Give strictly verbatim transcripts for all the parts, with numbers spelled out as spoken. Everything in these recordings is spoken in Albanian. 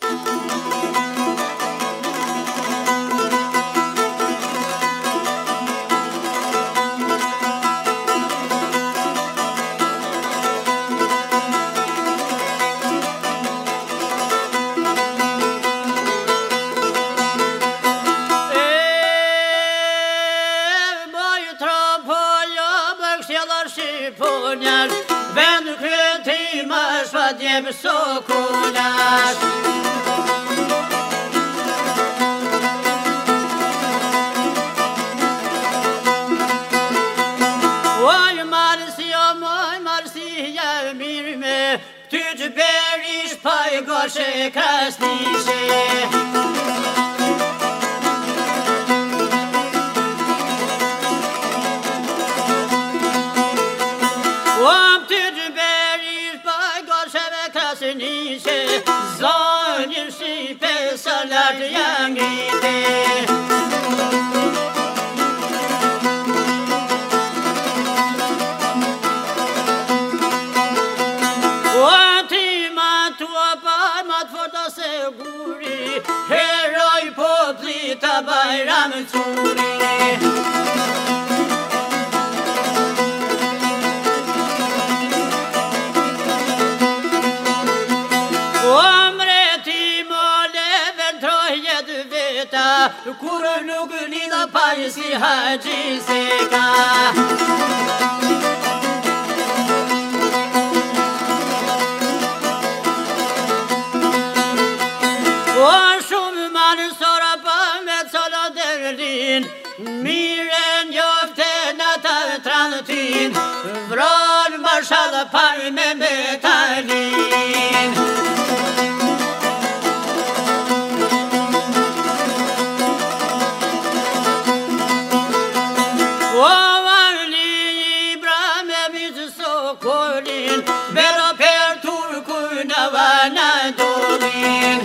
Shqiponjash, vend kretimash, va djem sokunjash. Oj marsi, o moj marsi, ja mirë me, ty që berish pa i goshe krasnishe. Zonjën Shqipe së lartë janë ngrite. O ti ma tua pa ma të forta se guri, heroj popli ta Bajram Curi. Kur nuk lida pari si Haxhi Seka. O shumë manësora pa me cola derlin, mire njofte në të trantin, vron marshal par me metalin. Vero per turku në vana dolin.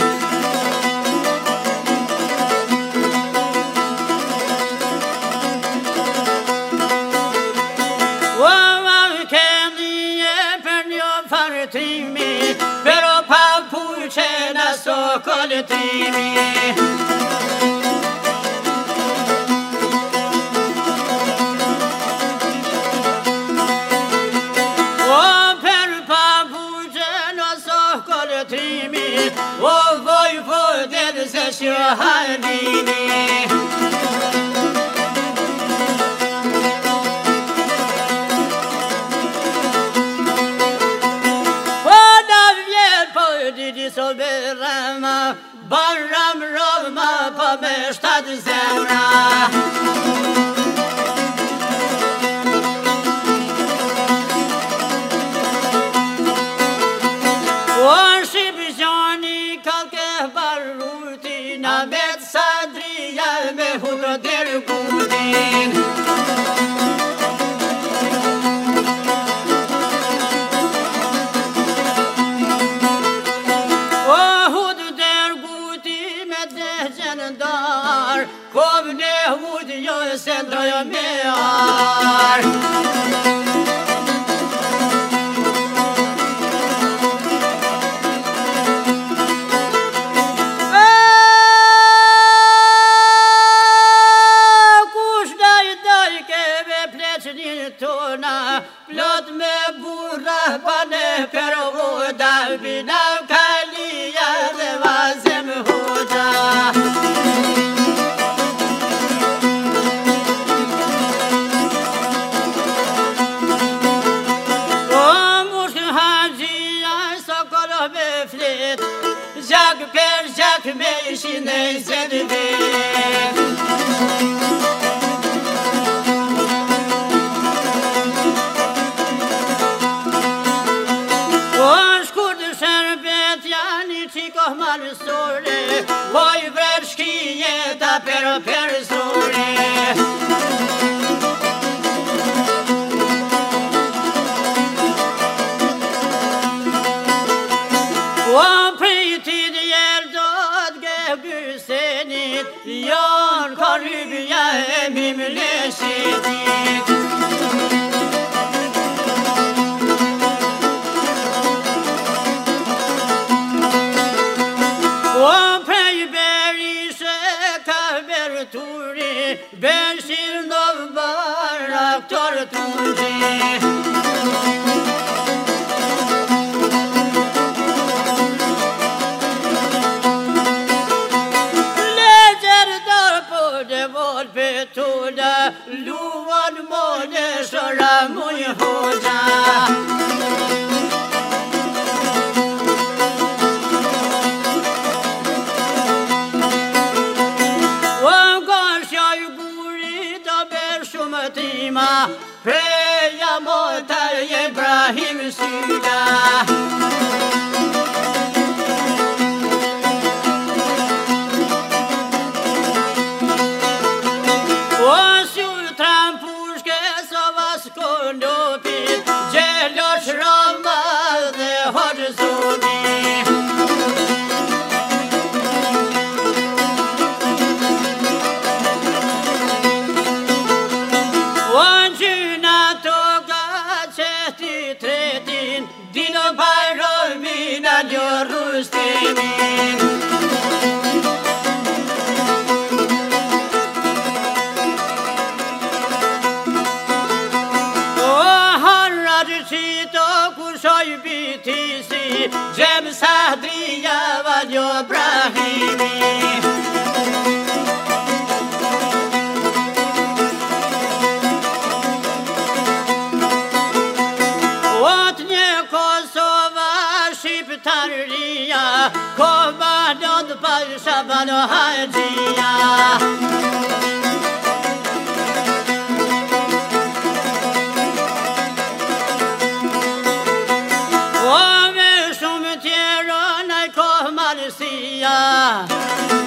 O kendi e për një fartimi, vero pa puqe në sokoltimi. O vojvodën se Shëhalini. O në vjen po didi soberama, Bajram Roma po me shtatë zemra. Ahmet Sadriya me hudro der gudin. O hudro der gudin me dehjen dar, kovne hud jo sendroja me ar. Plot me burra pane per voda, bina kalia dhe vazem hoda. O mush Haxhia sokolo me flet, jak per jak me shine zedve. Malsore, oj vreshki jeta per persore. O priti djel do t'ge gysenit, jon korrybja e mimleshitit. Beshin do barak tortunji Betuda luwan mone sora muy hoja Wan gon shay guri da ber shumatima Preya mota Ibrahim sida Dino Pyro Mina Jerusalem Oh Harad Chito Kushoy B T C Jem Sadriya Vajo Brahimi Taria, Commandant by Shabano Hajia. Oh, Mesum Tierra, I call Malicia.